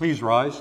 Please rise.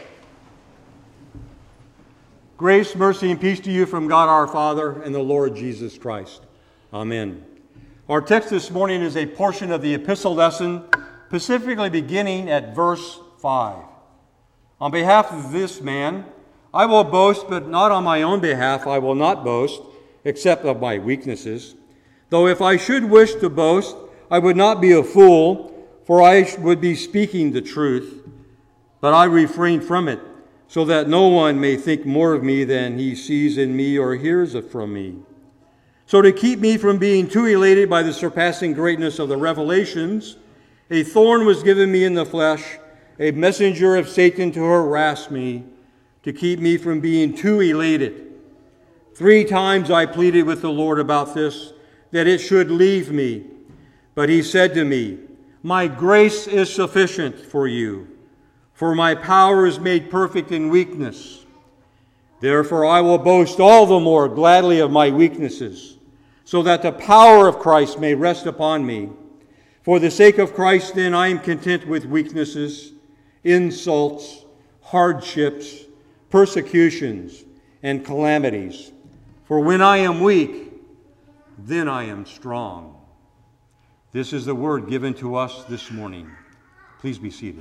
Grace, mercy, and peace to you from God our Father and the Lord Jesus Christ. Amen. Our text this morning is a portion of the epistle lesson, specifically beginning at verse 5. On behalf of this man, I will boast, but not on my own behalf. I will not boast, except of my weaknesses. Though if I should wish to boast, I would not be a fool, for I would be speaking the truth. But I refrain from it, so that no one may think more of me than he sees in me or hears from me. So to keep me from being too elated by the surpassing greatness of the revelations, a thorn was given me in the flesh, a messenger of Satan to harass me, to keep me from being too elated. 3 times I pleaded with the Lord about this, that it should leave me. But he said to me, "My grace is sufficient for you, for my power is made perfect in weakness. Therefore I will boast all the more gladly of my weaknesses, so that the power of Christ may rest upon me. For the sake of Christ, then, I am content with weaknesses, insults, hardships, persecutions, and calamities. For when I am weak, then I am strong." This is the word given to us this morning. Please be seated.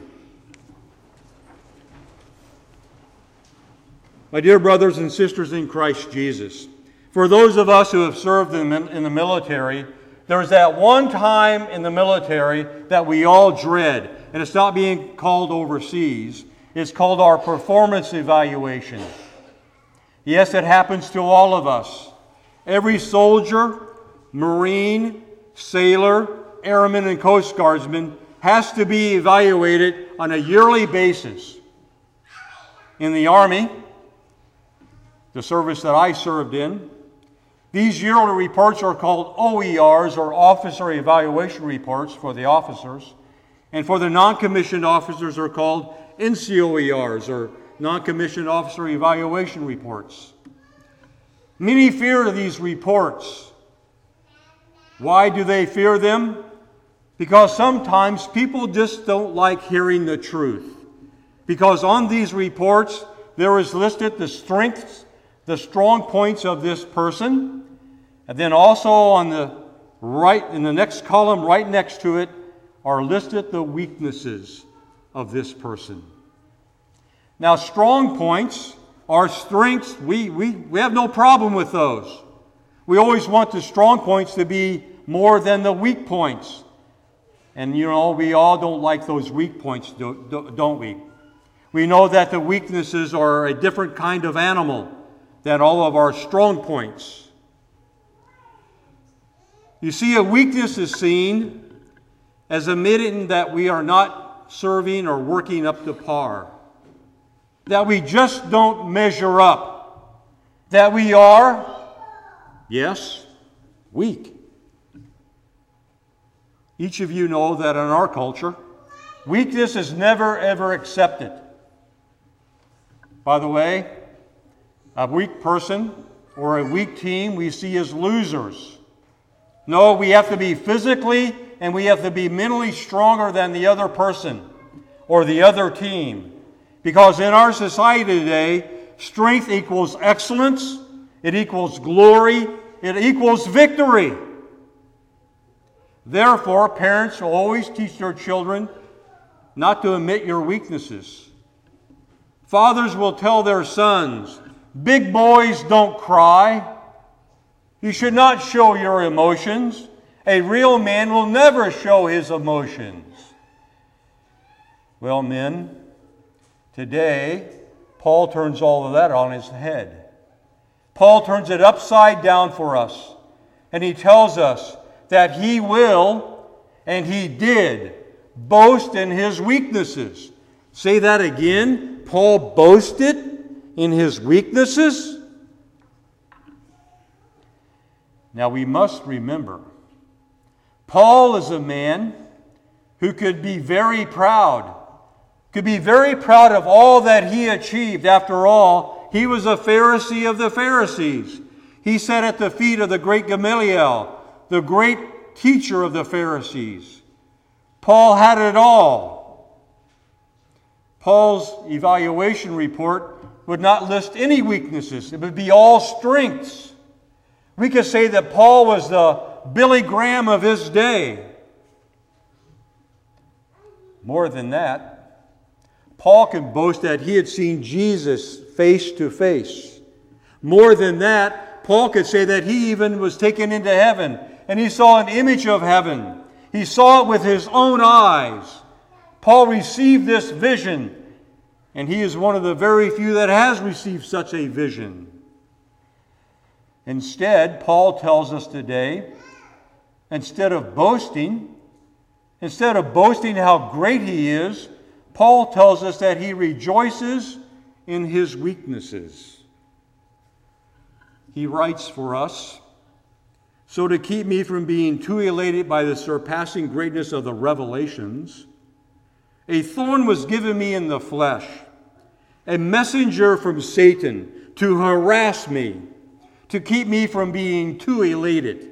My dear brothers and sisters in Christ Jesus, for those of us who have served in the military, there is that one time in the military that we all dread, and it's not being called overseas. It's called our performance evaluation. Yes, it happens to all of us. Every soldier, Marine, sailor, airman, and Coast Guardsman has to be evaluated on a yearly basis. In the Army, the service that I served in, these yearly reports are called OERs, or Officer Evaluation Reports, for the officers. And for the non-commissioned officers are called NCOERs, or Non-Commissioned Officer Evaluation Reports. Many fear these reports. Why do they fear them? Because sometimes people just don't like hearing the truth. Because on these reports, there is listed the strengths, the strong points of this person, and then also on the right, in the next column right next to it, are listed the weaknesses of this person. Now, strong points are strengths. We have no problem with those. We always want the strong points to be more than the weak points. And we all don't like those weak points, don't we? We know that the weaknesses are a different kind of animal than all of our strong points. You see, a weakness is seen as admitting that we are not serving or working up to par, that we just don't measure up, that we are, yes, weak. Each of you know that in our culture, weakness is never, ever accepted. By the way, a weak person or a weak team we see as losers. No, we have to be physically and we have to be mentally stronger than the other person or the other team. Because in our society today, strength equals excellence, it equals glory, it equals victory. Therefore, parents will always teach their children not to admit your weaknesses. Fathers will tell their sons, "Big boys don't cry. You should not show your emotions. A real man will never show his emotions." Well, men, today, Paul turns all of that on his head. Paul turns it upside down for us. And he tells us that he will, and he did, boast in his weaknesses. Say that again. Paul boasted in his weaknesses. Now we must remember, Paul is a man who could be very proud of all that he achieved. After all, he was a Pharisee of the Pharisees. He sat at the feet of the great Gamaliel, the great teacher of the Pharisees. Paul had it all. Paul's evaluation report would not list any weaknesses. It would be all strengths. We could say that Paul was the Billy Graham of his day. More than that, Paul could boast that he had seen Jesus face to face. More than that, Paul could say that he even was taken into heaven and he saw an image of heaven. He saw it with his own eyes. Paul received this vision, and he is one of the very few that has received such a vision. Instead, Paul tells us today, instead of boasting how great he is, Paul tells us that he rejoices in his weaknesses. He writes for us, "So to keep me from being too elated by the surpassing greatness of the revelations, a thorn was given me in the flesh, a messenger from Satan to harass me, to keep me from being too elated."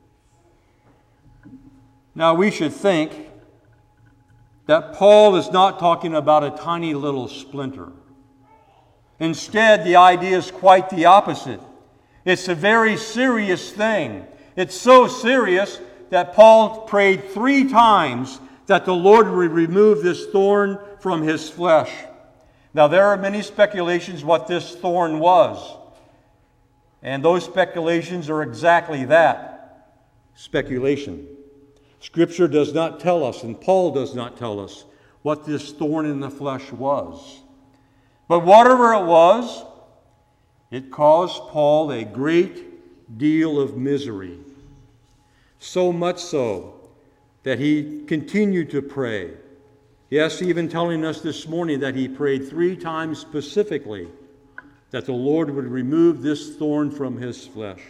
Now we should think that Paul is not talking about a tiny little splinter. Instead, the idea is quite the opposite. It's a very serious thing. It's so serious that Paul prayed 3 times that the Lord would remove this thorn from his flesh. Now, there are many speculations what this thorn was. And those speculations are exactly that, speculation. Scripture does not tell us, and Paul does not tell us, what this thorn in the flesh was. But whatever it was, it caused Paul a great deal of misery. So much so that he continued to pray. Yes, even telling us this morning that he prayed 3 times specifically that the Lord would remove this thorn from his flesh.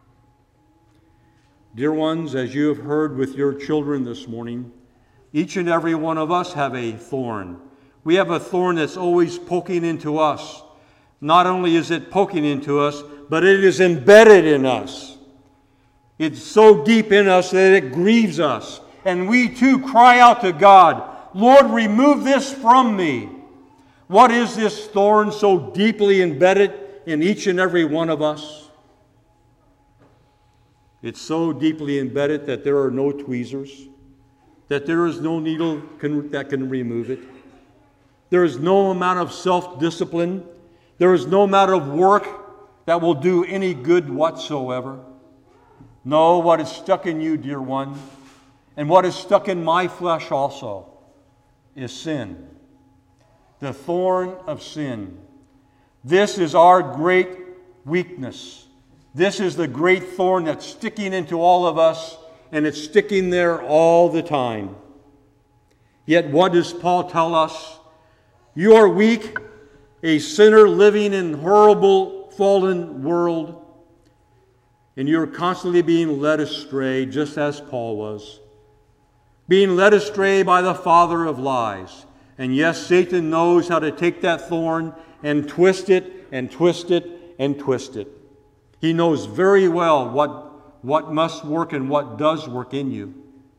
Dear ones, as you have heard with your children this morning, each and every one of us have a thorn. We have a thorn that's always poking into us. Not only is it poking into us, but it is embedded in us. It's so deep in us that it grieves us. And we too cry out to God, "Lord, remove this from me." What is this thorn so deeply embedded in each and every one of us? It's so deeply embedded that there are no tweezers, that there is no needle that can remove it. There is no amount of self-discipline. There is no amount of work that will do any good whatsoever. No, what is stuck in you, dear one, and what is stuck in my flesh also, is sin. The thorn of sin. This is our great weakness. This is the great thorn that's sticking into all of us, and it's sticking there all the time. Yet what does Paul tell us? You are weak, a sinner living in a horrible, fallen world, and you're constantly being led astray, just as Paul was. Being led astray by the father of lies. And yes, Satan knows how to take that thorn and twist it and twist it and twist it. He knows very well what must work and what does work in you.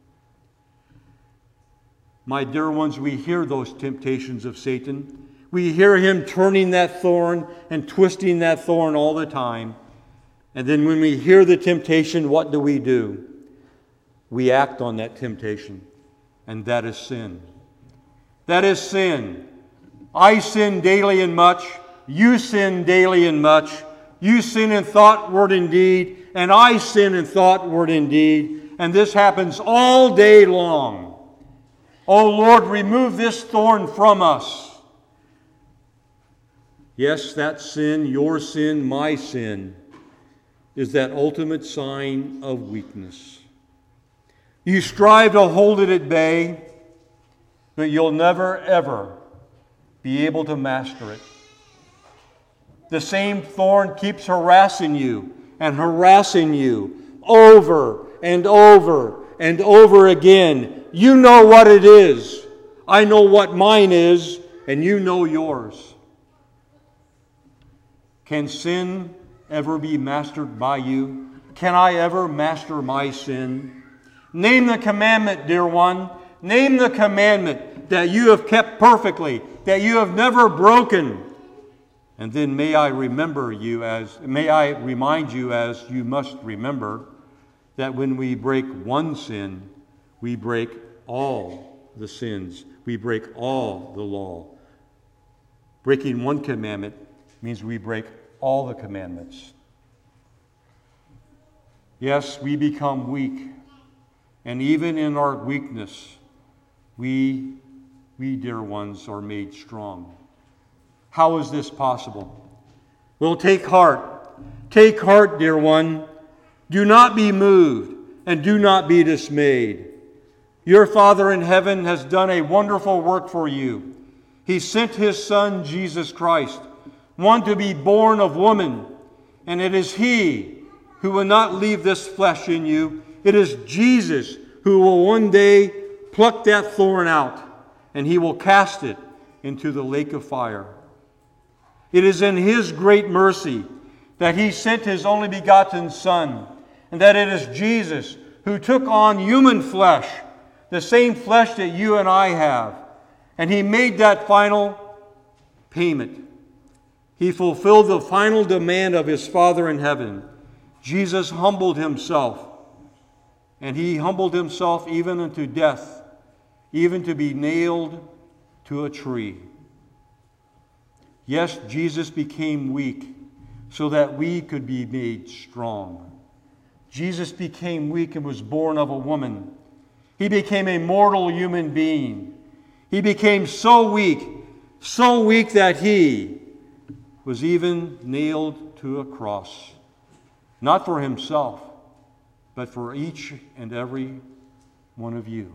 My dear ones, we hear those temptations of Satan. We hear him turning that thorn and twisting that thorn all the time. And then when we hear the temptation, what do? We act on that temptation. And that is sin. That is sin. I sin daily and much. You sin daily and much. You sin in thought, word, and deed. And I sin in thought, word, and deed. And this happens all day long. Oh Lord, remove this thorn from us. Yes, that sin, your sin, my sin, is that ultimate sign of weakness. You strive to hold it at bay, but you'll never, ever be able to master it. The same thorn keeps harassing you and harassing you over and over and over again. You know what it is. I know what mine is, and you know yours. Can sin ever be mastered by you? Can I ever master my sin? Name the commandment, dear one. Name the commandment that you have kept perfectly, that you have never broken. And then may I remind you as you must remember, that when we break one sin, we break all the sins. We break all the law. Breaking one commandment means we break all the commandments. Yes, we become weak. And even in our weakness, we dear ones, are made strong. How is this possible? Well, take heart. Take heart, dear one. Do not be moved and do not be dismayed. Your Father in heaven has done a wonderful work for you. He sent His Son, Jesus Christ, one to be born of woman. And it is He who will not leave this flesh in you. It is Jesus who will one day pluck that thorn out, and He will cast it into the lake of fire. It is in His great mercy that He sent His only begotten Son, and that it is Jesus who took on human flesh, the same flesh that you and I have, and He made that final payment. He fulfilled the final demand of His Father in heaven. Jesus humbled Himself, and He humbled Himself even unto death, even to be nailed to a tree. Yes, Jesus became weak so that we could be made strong. Jesus became weak and was born of a woman. He became a mortal human being. He became so weak that He was even nailed to a cross. Not for Himself, but for each and every one of you.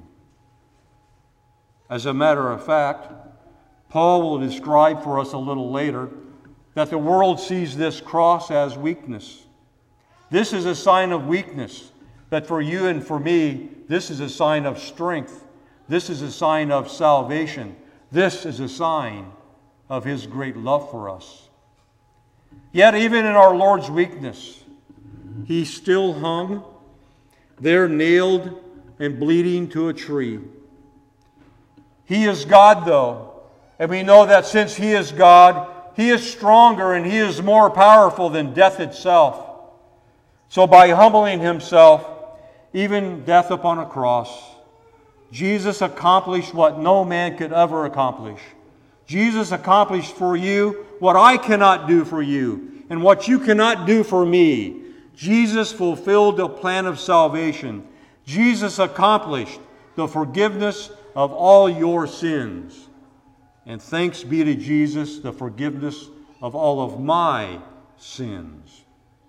As a matter of fact, Paul will describe for us a little later that the world sees this cross as weakness. This is a sign of weakness, but for you and for me, this is a sign of strength. This is a sign of salvation. This is a sign of His great love for us. Yet even in our Lord's weakness, He still hung there nailed and bleeding to a tree. He is God, though, and we know that since He is God, He is stronger and He is more powerful than death itself. So by humbling Himself, even death upon a cross, Jesus accomplished what no man could ever accomplish. Jesus accomplished for you what I cannot do for you and what you cannot do for me. Jesus fulfilled the plan of salvation. Jesus accomplished the forgiveness of all your sins. And thanks be to Jesus, the forgiveness of all of my sins.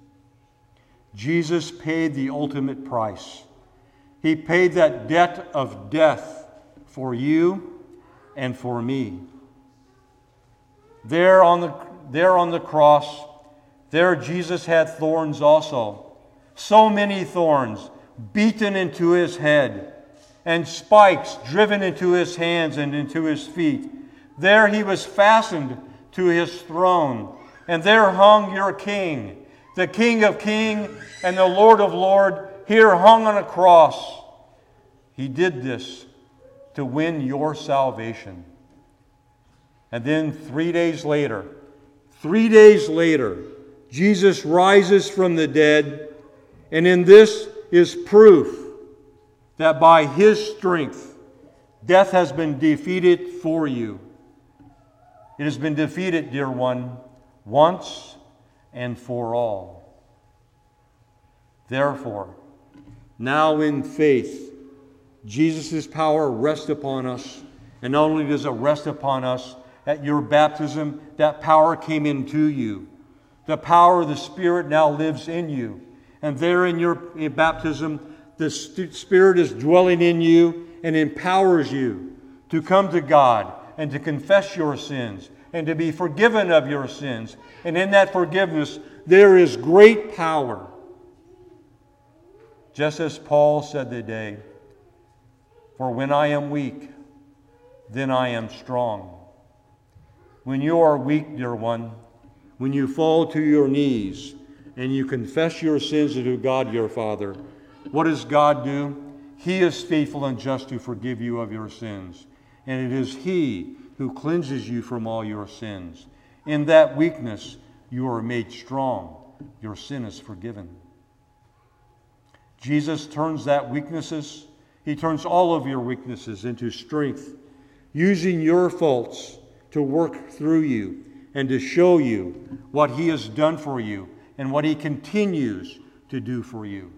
Jesus paid the ultimate price. He paid that debt of death for you and for me. There on the cross, there Jesus had thorns also. So many thorns beaten into His head and spikes driven into His hands and into His feet. There He was fastened to His throne, and there hung your King, the King of Kings and the Lord of Lords, here hung on a cross. He did this to win your salvation. And then 3 days later, Jesus rises from the dead, and in this is proof that by His strength, death has been defeated for you. It has been defeated, dear one, once and for all. Therefore, now in faith, Jesus' power rests upon us, and not only does it rest upon us, at your baptism, that power came into you. The power of the Spirit now lives in you. And there in your baptism, the Spirit is dwelling in you and empowers you to come to God and to confess your sins and to be forgiven of your sins. And in that forgiveness, there is great power. Just as Paul said today, "For when I am weak, then I am strong." When you are weak, dear one, when you fall to your knees and you confess your sins to God your Father, what does God do? He is faithful and just to forgive you of your sins and it is He who cleanses you from all your sins. In that weakness, you are made strong. Your sin is forgiven. Jesus turns He turns all of your weaknesses into strength, using your faults to work through you and to show you what He has done for you and what He continues to do for you.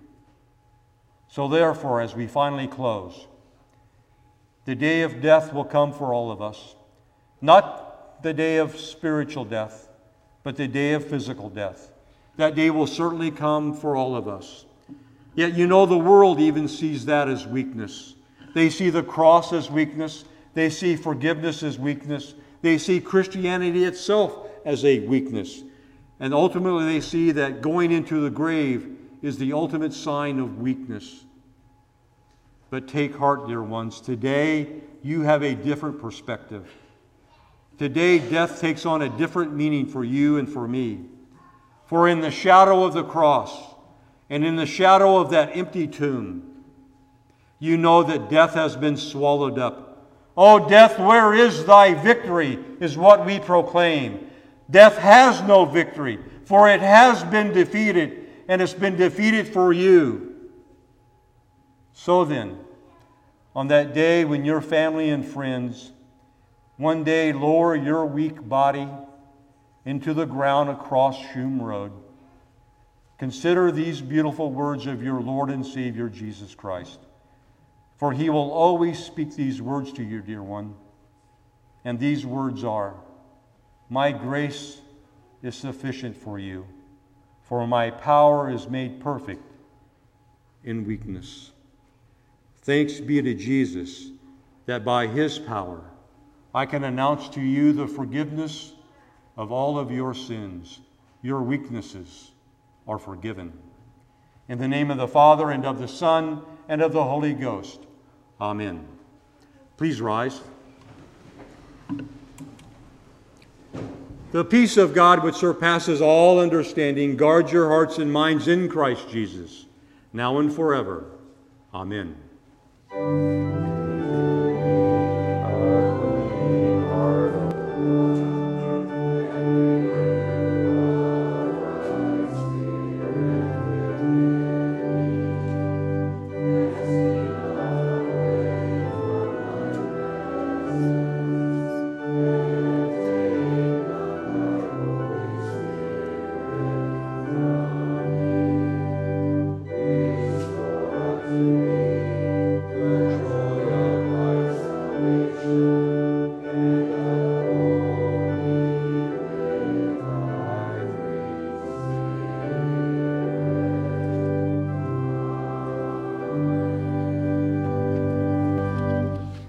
So therefore, as we finally close, the day of death will come for all of us. Not the day of spiritual death, but the day of physical death. That day will certainly come for all of us. Yet the world even sees that as weakness. They see the cross as weakness. They see forgiveness as weakness. They see Christianity itself as a weakness. And ultimately they see that going into the grave is the ultimate sign of weakness. But take heart, dear ones. Today you have a different perspective. Today death takes on a different meaning for you and for me. For in the shadow of the cross and in the shadow of that empty tomb, you know that death has been swallowed up. "O death, where is thy victory?" is what we proclaim. Death has no victory, for it has been defeated, and it's been defeated for you. So then, on that day when your family and friends one day lower your weak body into the ground across Shum Road, consider these beautiful words of your Lord and Savior Jesus Christ. For He will always speak these words to you, dear one. And these words are, "My grace is sufficient for you, for my power is made perfect in weakness." Thanks be to Jesus that by His power I can announce to you the forgiveness of all of your sins. Your weaknesses are forgiven. In the name of the Father, and of the Son, and of the Holy Ghost. Amen. Please rise. The peace of God, which surpasses all understanding, guard your hearts and minds in Christ Jesus, now and forever. Amen. Joy of my salvation.